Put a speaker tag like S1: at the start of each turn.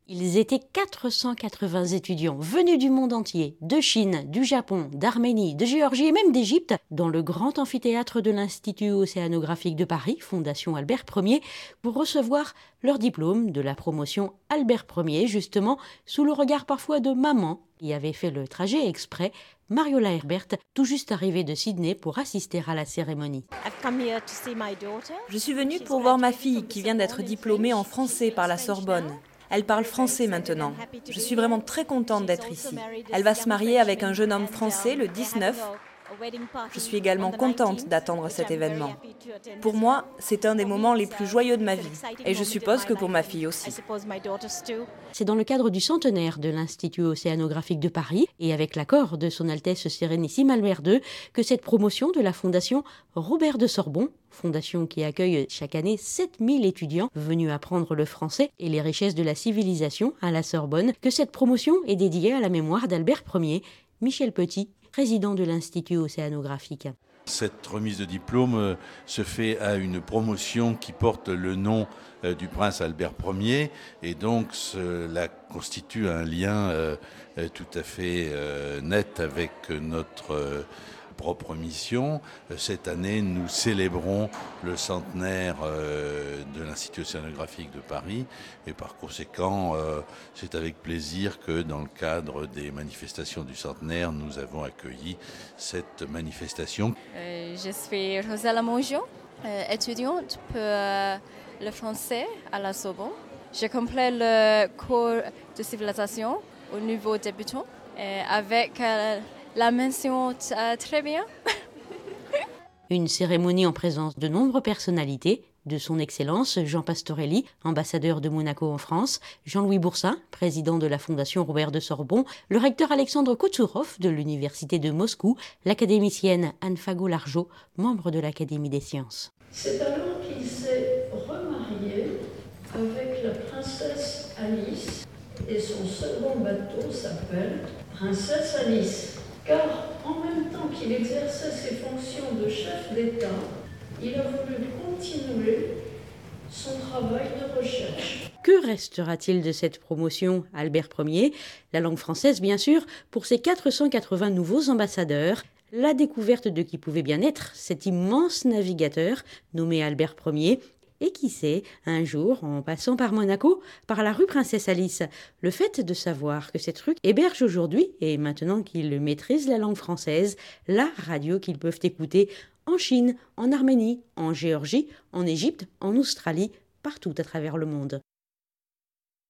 S1: Ils étaient 480 étudiants venus du monde entier, de Chine, du Japon, d'Arménie, de Géorgie et même d'Égypte, dans le grand amphithéâtre de l'Institut océanographique de Paris, Fondation Albert Ier, pour recevoir leur diplôme de la promotion Albert Ier, justement, sous le regard parfois de maman, qui avait fait le trajet exprès, Mariola Herbert, tout juste arrivée de Sydney pour assister à la cérémonie.
S2: Je suis venue pour voir ma fille qui vient d'être diplômée en français par la Sorbonne. Elle parle français maintenant. Je suis vraiment très contente d'être ici. Elle va se marier avec un jeune homme français le 19. Je suis également contente d'attendre cet événement. Pour moi, c'est un des moments les plus joyeux de ma vie. Et je suppose que pour ma fille aussi.
S1: C'est dans le cadre du centenaire de l'Institut océanographique de Paris et avec l'accord de son Altesse Sérénissime Albert II que cette promotion de la Fondation Robert de Sorbon, fondation qui accueille chaque année 7000 étudiants venus apprendre le français et les richesses de la civilisation à la Sorbonne, que cette promotion est dédiée à la mémoire d'Albert Ier, Michel Petit, président de l'Institut océanographique.
S3: Cette remise de diplôme se fait à une promotion qui porte le nom du prince Albert Ier et donc cela constitue un lien tout à fait net avec notre propre mission. Cette année, nous célébrons le centenaire de l'Institut océanographique de Paris et par conséquent, c'est avec plaisir que dans le cadre des manifestations du centenaire, nous avons accueilli cette manifestation.
S4: Je suis Rosella Mongeon, étudiante pour le français à la Sorbonne. Je complète le cours de civilisation au niveau débutant avec la mention très bien.
S1: Une cérémonie en présence de nombreuses personnalités, de son Excellence Jean Pastorelli, ambassadeur de Monaco en France, Jean-Louis Boursin, président de la Fondation Robert de Sorbon, le recteur Alexandre Koutsourov de l'Université de Moscou, l'académicienne Anne Fagot-Largeau, membre de l'Académie des sciences.
S5: C'est alors qu'il s'est remarié avec la princesse Alice et son second bateau s'appelle Princesse Alice. Car en même temps qu'il exerçait ses fonctions de chef d'État, il a voulu continuer son travail de recherche.
S1: Que restera-t-il de cette promotion Albert Ier? La langue française, bien sûr, pour ses 480 nouveaux ambassadeurs. La découverte de qui pouvait bien être cet immense navigateur nommé Albert Ier. Et qui sait, un jour, en passant par Monaco, par la rue Princesse Alice, le fait de savoir que cette rue héberge aujourd'hui, et maintenant qu'ils maîtrisent la langue française, la radio qu'ils peuvent écouter en Chine, en Arménie, en Géorgie, en Égypte, en Australie, partout à travers le monde.